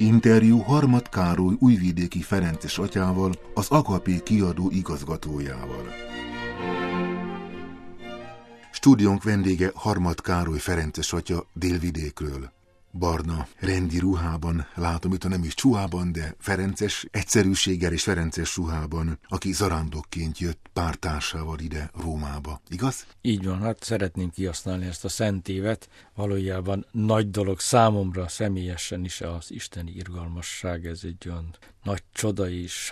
Interjú Harmat Károly újvidéki ferences atyával, az Agapé kiadó igazgatójával. Stúdiónk vendége Harmat Károly ferences atya Délvidékről. Barna, rendi ruhában, látom itt, nem is csuhában, de ferences egyszerűséggel és ferences ruhában, aki zarándokként jött pár társával ide Rómába, igaz? Így van, hát szeretném kihasználni ezt a szent évet. Valójában nagy dolog számomra személyesen is az isteni irgalmasság, ez egy olyan nagy csoda és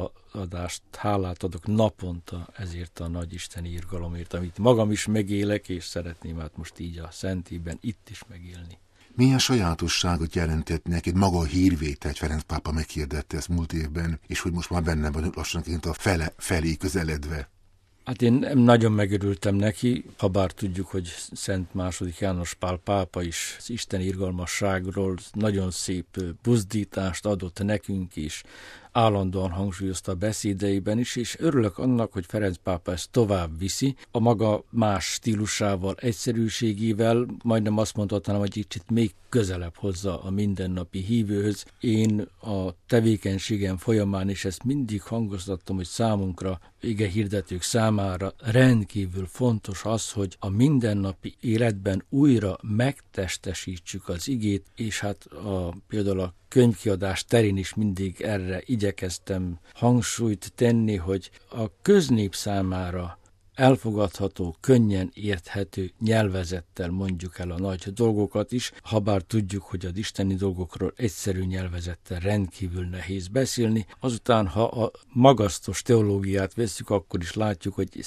hálát adok naponta ezért a nagy isteni irgalomért, amit magam is megélek, és szeretném hát most így a szent évben itt is megélni. Milyen sajátosságot jelentett neked maga a hírvétel, hogy Ferenc pápa meghirdette ezt múlt évben, és hogy most már benne van lassanként a fele felé közeledve? Hát én nagyon megörültem neki, habár tudjuk, hogy Szent II. János Pál pápa is az isteni irgalmasságról nagyon szép buzdítást adott nekünk is, állandóan hangsúlyozta a beszédeiben is, és örülök annak, hogy Ferenc pápa ezt tovább viszi, a maga más stílusával, egyszerűségével, majdnem azt mondhatnám, hogy kicsit még közelebb hozza a mindennapi hívőhöz. Én a tevékenységem folyamán is ezt mindig hangoztattam, hogy számunkra, igehirdetők számára rendkívül fontos az, hogy a mindennapi életben újra megtestesítsük az igét, és hát például a könyvkiadás terén is mindig erre igyekeztem hangsúlyt tenni, hogy a köznép számára elfogadható, könnyen érthető nyelvezettel mondjuk el a nagy dolgokat is, habár tudjuk, hogy az isteni dolgokról egyszerű nyelvezettel rendkívül nehéz beszélni. Azután, ha a magasztos teológiát vesszük, akkor is látjuk, hogy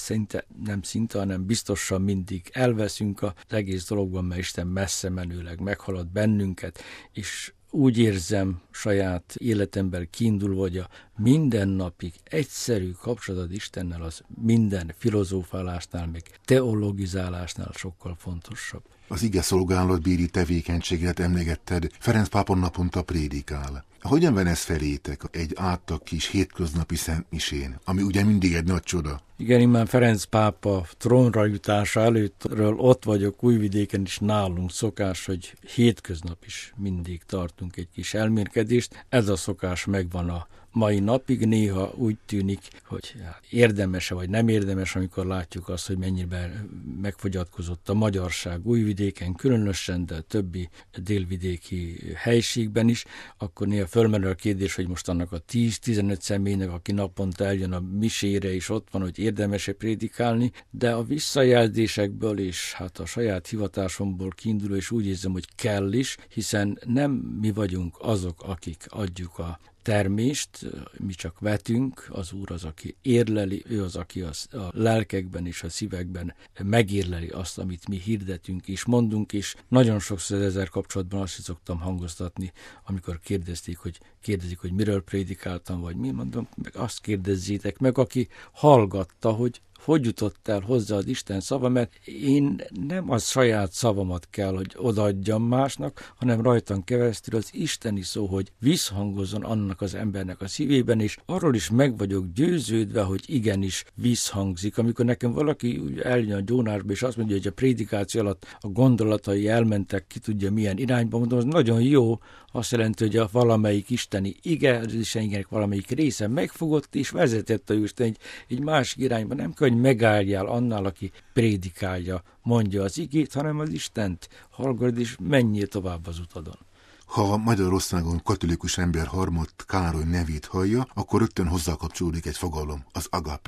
hanem biztosan mindig elveszünk az egész dologban, mert Isten messze menőleg meghalad bennünket, és úgy érzem saját életemben kiindulva, hogy a mindennapi egyszerű kapcsolat Istennel az minden filozófálásnál, meg teologizálásnál sokkal fontosabb. Az ige szolgálatbéli tevékenységet emlegetted, Ferenc pápa naponta prédikál. Hogyan van ez felétek egy átlag kis hétköznapi szentmisén, ami ugye mindig egy nagy csoda? Igen, immár Ferenc pápa trónra jutása előttről ott vagyok Újvidéken is, nálunk szokás, hogy hétköznap is mindig tartunk egy kis elmélkedést. Ez a szokás megvan a mai napig, néha úgy tűnik, hogy érdemes-e vagy nem érdemes, amikor látjuk azt, hogy mennyiben megfogyatkozott a magyarság Újvidéken különösen, de a többi délvidéki helységben is, akkor néha fölmerül a kérdés, hogy most annak a 10-15 személynek, aki naponta eljön a misére, és ott van, hogy érdemes-e prédikálni, de a visszajelzésekből és hát a saját hivatásomból kiinduló, és úgy érzem, hogy kell is, hiszen nem mi vagyunk azok, akik adjuk a termést, mi csak vetünk, az Úr az, aki érleli, ő az, aki a lelkekben és a szívekben megérleli azt, amit mi hirdetünk és mondunk, és nagyon sokszor ezzel kapcsolatban azt is szoktam hangoztatni, amikor kérdezik, hogy miről prédikáltam, vagy mi, mondom, meg azt kérdezzétek meg, aki hallgatta, hogy jutott el hozzá az Isten szava, mert én nem a saját szavamat kell, hogy odaadjam másnak, hanem rajtam keresztül az isteni szó, hogy visszhangozzon annak az embernek a szívében, és arról is meg vagyok győződve, hogy igenis visszhangzik. Amikor nekem valaki eljön a gyónásba, és azt mondja, hogy a prédikáció alatt a gondolatai elmentek, ki tudja milyen irányba, mondom, az nagyon jó, azt jelenti, hogy a valamelyik isteni ige, az istenének valamelyik része megfogott, és vezetett a Isten egy másik irányba. Nem kell, hogy megálljál annál, aki prédikálja, mondja az igét, hanem az Istent hallgatod, és menjél tovább az utadon. Ha Magyarországon katolikus ember Harmat Károly nevét hallja, akkor rögtön hozzákapcsolódik egy fogalom, az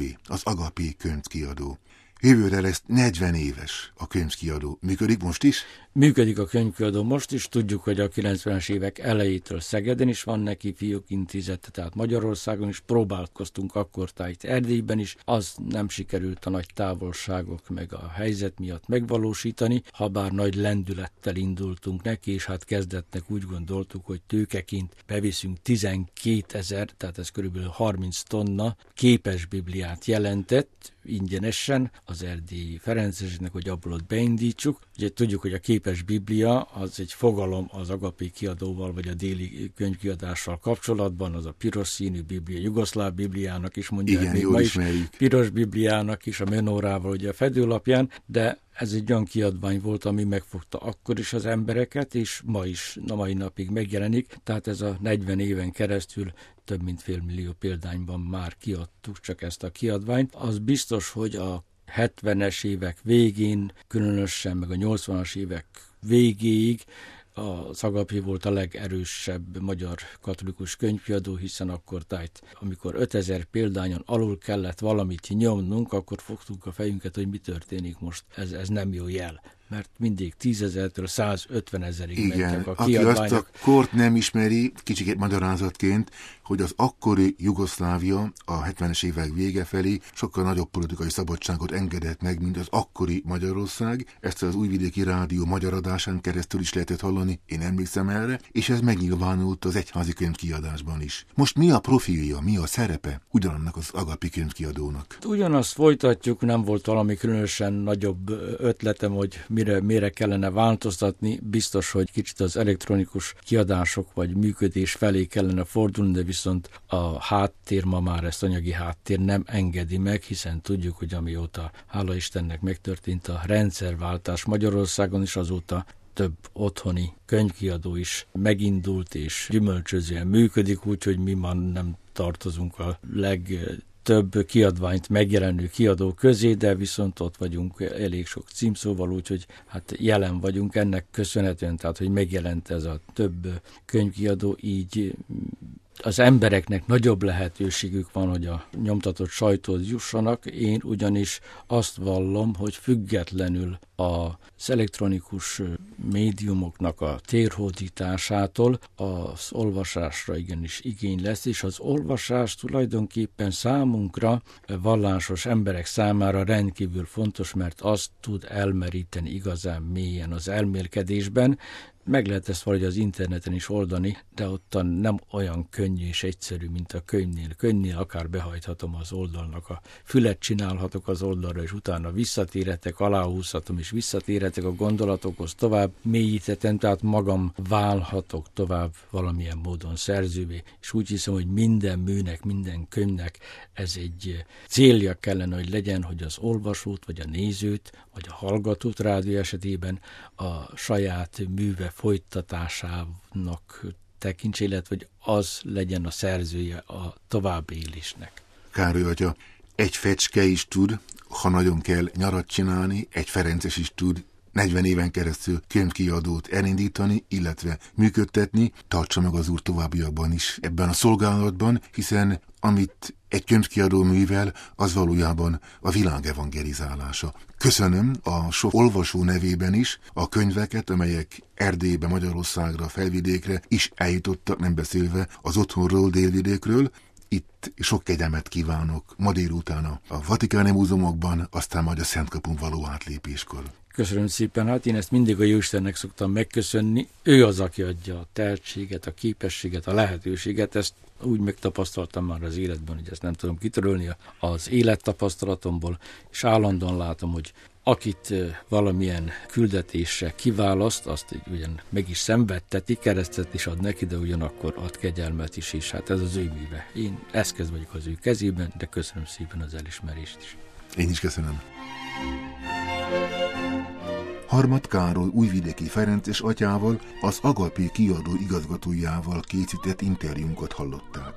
Agapé könyvkiadó. Jövőre lesz 40 éves a könyvkiadó. Működik most is? Működik a könyvkiadó most is. Tudjuk, hogy a 90-es évek elejétől Szegeden is van neki fiúk intézete, tehát Magyarországon is próbálkoztunk akkortájt Erdélyben is. Az nem sikerült a nagy távolságok meg a helyzet miatt megvalósítani, habár nagy lendülettel indultunk neki, és hát kezdetnek úgy gondoltuk, hogy tőkeként beviszünk 12 000, tehát ez körülbelül 30 tonna képes bibliát jelentett, ingyenesen az erdélyi ferenceseknek, hogy abból ott beindítsuk. Ugye tudjuk, hogy a képes biblia az egy fogalom az Agapé kiadóval, vagy a déli könyvkiadással kapcsolatban, az a piros színű biblia, jugoszláv bibliának is mondják, igen, még ma is piros bibliának is, a menórával ugye a fedőlapján, de Ez egy olyan kiadvány volt, ami megfogta akkor is az embereket, és ma is, a mai napig megjelenik, tehát ez a 40 éven keresztül több mint 500 000 példányban már kiadtuk csak ezt a kiadványt. Az biztos, hogy a 70-es évek végén, különösen meg a 80-as évek végéig az Agapi volt a legerősebb magyar katolikus könyvkiadó, hiszen akkor amikor 5000 példányon alul kellett valamit nyomnunk, akkor fogtuk a fejünket, hogy mi történik most. Ez nem jó jel, mert mindig 10 000-től 150 000-ig mentek a kiadványok. Aki azt a kort nem ismeri, kicsit magyarázatként, hogy az akkori Jugoszlávia a 70-es évek vége felé sokkal nagyobb politikai szabadságot engedett meg, mint az akkori Magyarország. Ezt az Újvidéki Rádió magyar adásán keresztül is lehetett hallani, én emlékszem erre, és ez megnyilvánult az egyházi könyvkiadásban is. Most mi a profilja, mi a szerepe ugyanannak az Agapi könyvkiadónak? Ugyanazt folytatjuk, nem volt valami különösen nagyobb ötletem, hogy mire kellene változtatni. Biztos, hogy kicsit az elektronikus kiadások vagy működés felé kellene fordulni, de viszont a háttér ma már ezt anyagi háttér nem engedi meg, hiszen tudjuk, hogy amióta, hála Istennek megtörtént a rendszerváltás Magyarországon is, azóta több otthoni könyvkiadó is megindult és gyümölcsözően működik, úgyhogy mi már nem tartozunk a legtöbb kiadványt megjelenő kiadó közé, de viszont ott vagyunk elég sok címszóval, úgyhogy hát jelen vagyunk ennek köszönhetően, tehát hogy megjelent ez a több könyvkiadó, így az embereknek nagyobb lehetőségük van, hogy a nyomtatott sajtóhoz jussanak. Én ugyanis azt vallom, hogy függetlenül az elektronikus médiumoknak a térhódításától az olvasásra igenis igény lesz, és az olvasás tulajdonképpen számunkra, vallásos emberek számára rendkívül fontos, mert azt tud elmeríteni igazán mélyen az elmélkedésben. Meg lehet ezt valahogy az interneten is oldani, de ottan nem olyan könnyű és egyszerű, mint a könyvnél. Könyvnél akár behajthatom az oldalnak, a fület csinálhatok az oldalra, és utána visszatérhetek, aláhúzhatom, és visszatérhetek a gondolatokhoz, tovább mélyíthetem, tehát magam válhatok tovább valamilyen módon szerzővé, és úgy hiszem, hogy minden műnek, minden könyvnek ez egy célja kellene, hogy legyen, hogy az olvasót, vagy a nézőt, vagy a hallgatót rádió esetében a saját műve folytatásának tekintse, illetve hogy az legyen a szerzője a továbbélésnek. Károly atya, egy fecske is tud, ha nagyon kell, nyarat csinálni, egy ferences is tud 40 éven keresztül könyvkiadót elindítani, illetve működtetni, tartsa meg az Úr továbbiakban is ebben a szolgálatban, hiszen amit egy könyvkiadó művel, az valójában a világ evangelizálása. Köszönöm a sok olvasó nevében is a könyveket, amelyek Erdélybe, Magyarországra, Felvidékre is eljutottak, nem beszélve az otthonról, Délvidékről. Itt sok kegyelmet kívánok ma délután a Vatikáni Múzeumokban, aztán majd a Szentkapun való átlépéskor. Köszönöm szépen, hát én ezt mindig a Jóistennek szoktam megköszönni. Ő az, aki adja a tehetséget, a képességet, a lehetőséget. Ezt úgy megtapasztaltam már az életben, hogy ezt nem tudom kitörölni az élettapasztalatomból, és állandóan látom, hogy akit valamilyen küldetésre kiválaszt, azt ugyan meg is szenvedteti, keresztet is ad neki, de ugyanakkor ad kegyelmet is, és hát ez az ő műve. Én eszköz vagyok az ő kezében, de köszönöm szépen az elismerést is. Én is köszönöm. Harmad Károly újvidéki ferences atyával, az Agapi kiadó igazgatójával készített interjúnkat hallották.